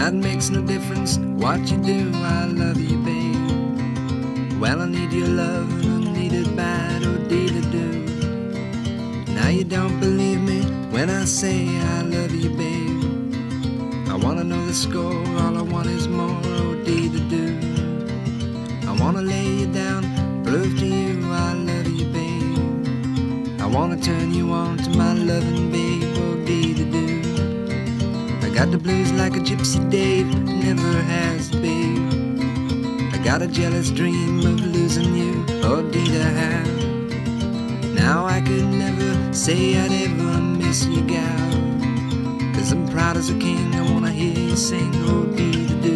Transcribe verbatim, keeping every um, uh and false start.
Now it makes no difference what you do, I love you, babe. Well, I need your love and I need it bad, oh dee-da-doo. Now you don't believe me when I say I love you, babe. I wanna know the score, all I want is more, oh dee-da-doo. I wanna lay you down, prove to you I love you, babe. I wanna turn you on to my loving babe, oh dee-da-doo. I got the blues like a gypsy Dave, never has, babe. I got a jealous dream of losing you, oh dee-da-have. Now I could never say I'd ever miss you, gal, 'cause I'm proud as a king, I wanna hear you sing, oh dee-da-doo.